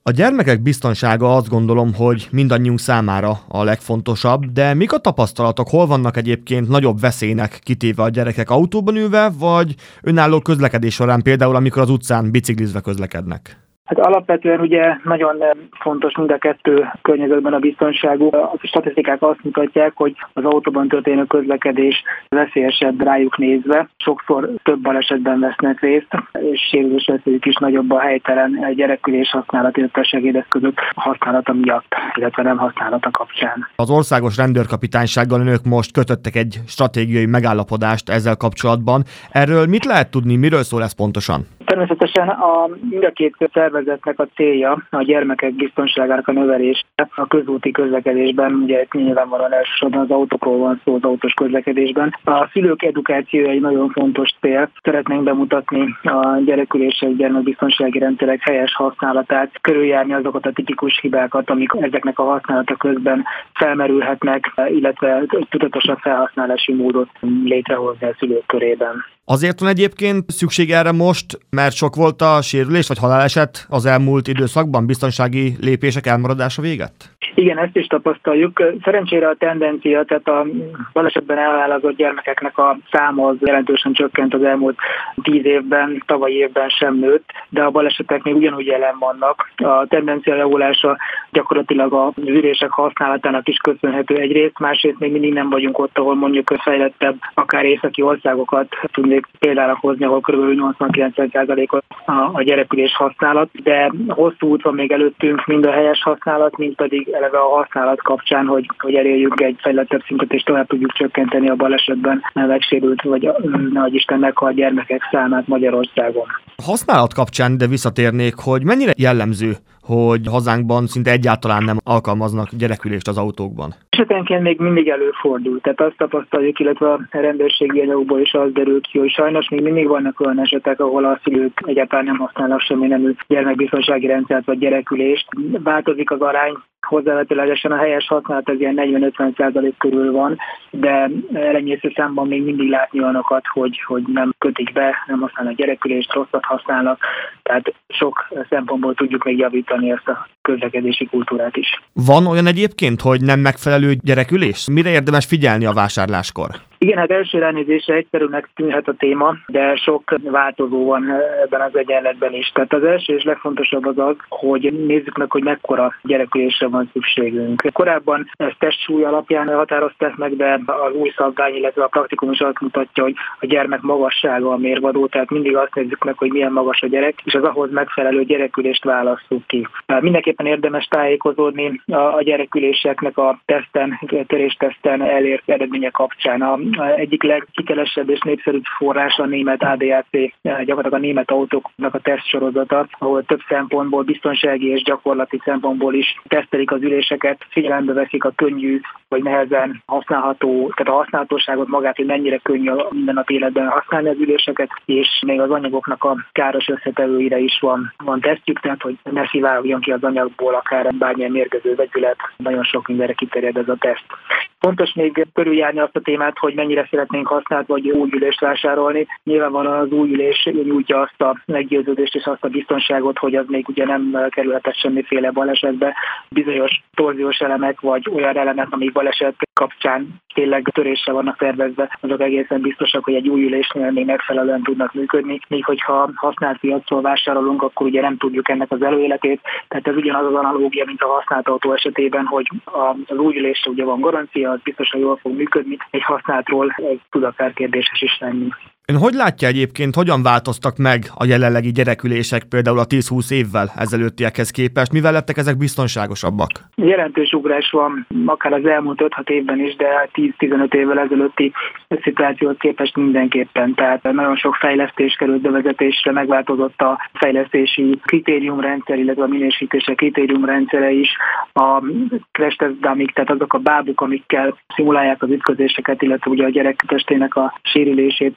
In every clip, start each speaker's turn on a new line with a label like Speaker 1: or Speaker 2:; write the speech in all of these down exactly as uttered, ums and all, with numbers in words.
Speaker 1: A gyermekek biztonsága, azt gondolom, hogy mindannyiunk számára a legfontosabb, de mik a tapasztalatok, hol vannak egyébként nagyobb veszélynek kitéve a gyerekek autóban ülve, vagy önálló közlekedés során, például amikor az utcán biciklizve közlekednek?
Speaker 2: Hát alapvetően ugye nagyon fontos mind a kettő környezetben a biztonságú. A statisztikák azt mutatják, hogy az autóban történő közlekedés veszélyesebb rájuk nézve. Sokszor több balesetben vesznek részt, és sérülés veszélyük is nagyobb a helytelen gyerekülés használat, illetve segédeszközök használata miatt, illetve nem használata kapcsán.
Speaker 1: Az országos rendőrkapitánysággal önök most kötöttek egy stratégiai megállapodást ezzel kapcsolatban. Erről mit lehet tudni, miről szól ez pontosan?
Speaker 2: Természetesen a, mind a két szervezetnek a célja a gyermekek biztonságának a növelése a közúti közlekedésben, ugye nyilvánvalóan elsősorban az autókról van szó, az autós közlekedésben. A szülők edukációja egy nagyon fontos cél. Szeretnénk bemutatni a gyerekülések, gyermekbiztonsági rendszerek helyes használatát, körüljárni azokat a tipikus hibákat, amik ezeknek a használata közben felmerülhetnek, illetve tudatosabb felhasználási módot létrehozni a szülők körében.
Speaker 1: Azért van egyébként szükség erre most, mert sok volt a sérülés vagy haláleset az elmúlt időszakban, biztonsági lépések elmaradása véget?
Speaker 2: Igen, ezt is tapasztaljuk. Szerencsére a tendencia, tehát a balesetben elhalálozott gyermekeknek a száma az jelentősen csökkent az elmúlt tíz évben, tavalyi évben sem nőtt, de a balesetek még ugyanúgy jelen vannak. A tendencia javulása gyakorlatilag az ülések használatának is köszönhető egyrészt, másrészt még mindig nem vagyunk ott, ahol mondjuk fejlettebb, akár északi országokat tudnék például hozni, ahol kb. nyolcvan-kilencven százalékos a gyerekülés használat, de hosszú út van még előttünk, mind a helyes használat, mind pedig eleve a használat kapcsán, hogy, hogy elérjünk egy fejlettebb szintet, és tovább tudjuk csökkenteni a balesetben megsérült, vagy nagy Isten meghalt gyermekek számát Magyarországon.
Speaker 1: A használat kapcsán de visszatérnék, hogy mennyire jellemző, hogy hazánkban szinte egyáltalán nem alkalmaznak gyerekülést az autókban?
Speaker 2: Esetenként még mindig előfordul, tehát azt tapasztaljuk, illetve a rendőrségi anyagokból is az derül ki, hogy sajnos még mindig vannak olyan esetek, ahol a szülők egyáltalán nem használnak semmi nemű gyermekbiztonsági rendszert vagy gyerekülést. Változik az arány, hozzávetőlegesen a helyes használat az ilyen negyven-ötven százalék körül van, de elenyésző számban még mindig látni olyanokat, hogy, hogy nem kötik be, nem használnak gyerekülést, rosszat használnak, tehát sok szempontból tudjuk még javítani ezt a közlekedési kultúrát is.
Speaker 1: Van olyan egyébként, hogy nem megfelelő gyerekülés? Mire érdemes figyelni a vásárláskor?
Speaker 2: Igen, hát első ránézésre egyszerűnek tűnhet a téma, de sok változó van ebben az egyenletben is. Tehát az első és legfontosabb az az, hogy nézzük meg, hogy mekkora gyerekülésre van szükségünk. Korábban ezt testsúly alapján határozták meg, de az új szabvány, illetve a praktikum is azt mutatja, hogy a gyermek magassága a mérvadó, tehát mindig azt nézzük meg, hogy milyen magas a gyerek, és az ahhoz megfelelő gyerekülést válasszuk ki. Mindenképpen érdemes tájékozódni a gyereküléseknek a teszten, törésteszten elért eredmények kapcsán. A egyik leghitelesebb és népszerűbb forrás a német á dé á cé, gyakorlatilag a német autóknak a tesztsorozata, ahol több szempontból, biztonsági és gyakorlati szempontból is tesztelik az üléseket, figyelembe veszik a könnyű vagy nehezen használható, tehát a használhatóságot magát, hogy mennyire könnyű minden nap életben használni az üléseket, és még az anyagoknak a káros összetevőire is van, van tesztjük, tehát hogy ne szivárogjon ki az anyagból akár bármilyen mérgező vegyület, nagyon sok mindenre kiterjed ez a teszt. Fontos még körüljárni azt a témát, hogy mennyire szeretnénk használt vagy új ülést vásárolni. Nyilvánvalóan az új ülés nyújtja azt a meggyőződést és azt a biztonságot, hogy az még ugye nem kerülhetett semmiféle balesetbe. Bizonyos torziós elemek vagy olyan elemek, amik baleset kapcsán tényleg törésre vannak tervezve, azok egészen biztosak, hogy egy új ülésnél még megfelelően tudnak működni. Míg hogyha használt piacról vásárolunk, akkor ugye nem tudjuk ennek az előéletét. Tehát ez ugyanaz az analógia, mint a használt autó esetében, hogy az új ülésre ugye van garancia, az biztosan jól fog működni, egy használtról ez tud akár kérdéses is lenni.
Speaker 1: Ön hogy látja egyébként, hogyan változtak meg a jelenlegi gyerekülések például a tíz-húsz évvel ezelőttiekhez képest? Mivel lettek ezek biztonságosabbak?
Speaker 2: Jelentős ugrás van, akár az elmúlt öt-hat évben is, de tíz-tizenöt évvel ezelőtti szituációhoz képest mindenképpen. Tehát nagyon sok fejlesztés került bevezetésre, megváltozott a fejlesztési kritériumrendszer, illetve a minősítések kritériumrendszere is. A crash test dummy, tehát azok a bábuk, amikkel szimulálják az ütközéseket, illetve ugye a gyerek testének a sérülését már sok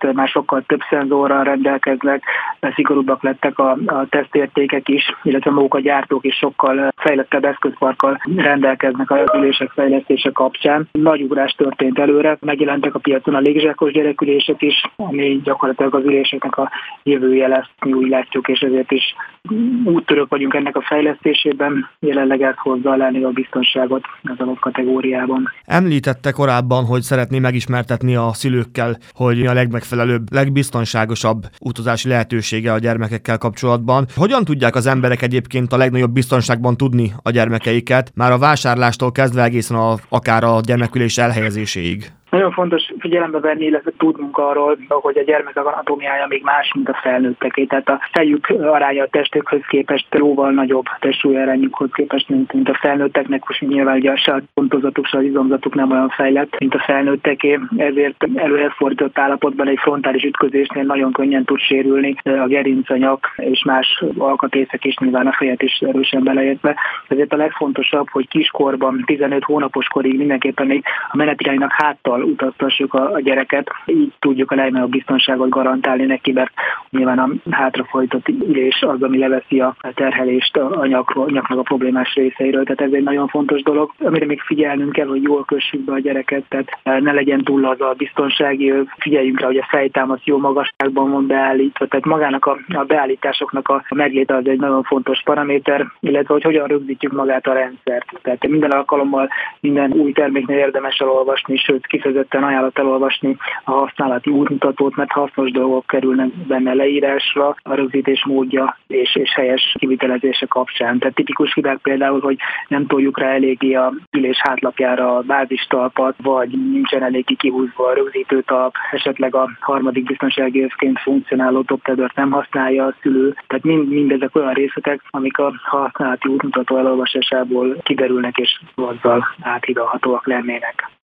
Speaker 2: sokkal több szenzorral rendelkeznek, szigorúbbak lettek a, a tesztértékek is, illetve maguk a gyártók is sokkal fejlettebb eszközparkkal rendelkeznek az ülések fejlesztése kapcsán. Nagy ugrás történt előre, megjelentek a piacon a légzsákos gyerekülések is, ami gyakorlatilag az üléseknek a jövője lesz, mi úgy látjuk, és ezért is úttörők vagyunk ennek a fejlesztésében, jelenleg ez hozza a legnagyobb biztonságot az adott kategóriában.
Speaker 1: Említette korábban, hogy szeretné megismertetni a szülőkkel, hogy a legmegfelelőbb, legbiztonságosabb utazási lehetősége a gyermekekkel kapcsolatban. Hogyan tudják az emberek egyébként a legnagyobb biztonságban tudni a gyermekeiket, már a vásárlástól kezdve egészen a, akár a gyermekülés elhelyezéséig?
Speaker 2: Nagyon fontos figyelembe venni, illetve tudnunk arról, hogy a gyermekek anatómiája még más, mint a felnőtteké. Tehát a fejük aránya a testükhöz képest jóval nagyobb testsúly arányukhoz képest, mint, mint a felnőtteknek. Most nyilván ugye a pontozatuk, az izomzatuk nem olyan fejlett, mint a felnőtteké. Ezért előrefordított állapotban egy frontális ütközésnél nagyon könnyen tud sérülni a gerinc, a nyak és más alkatrészek is, nyilván a fejet is erősen beleértve. Ezért a legfontosabb, hogy kiskorban, tizenöt hónapos korig mindenképpen még a menetiránynak háttal utaztassuk a, a gyereket, így tudjuk a legnagyobb biztonságot garantálni neki, mert nyilván a hátrafolytott ülés az, ami leveszi a terhelést a nyakról, nyaknak a problémás részeiről, tehát ez egy nagyon fontos dolog, amire még figyelnünk kell, hogy jól kössük be a gyereket, tehát ne legyen túl az a biztonsági, figyeljünk rá, hogy a fejtámasz jó magasságban van beállítva, tehát magának a, a beállításoknak a megléte az egy nagyon fontos paraméter, illetve hogy hogyan rögzítjük magát a rendszert. Tehát minden alkalommal minden új terméknél érdemes elolvasni, sőt kifejezetten ajánlott elolvasni a használati útmutatót, mert hasznos dolgok kerülnek benne leírásra, a rögzítés módja és, és helyes kivitelezése kapcsán. Tehát tipikus hibák például, hogy nem toljuk rá eléggé a ülés hátlapjára a bázistalpat, vagy nincsen eléggé kihúzva a rögzítőtalp, esetleg a harmadik biztonsági övként funkcionáló toptedert nem használja a szülő. Tehát mind, mindezek olyan részletek, amik a használati útmutató elolvasásából kiderülnek és azzal áthidalhatóak lennének.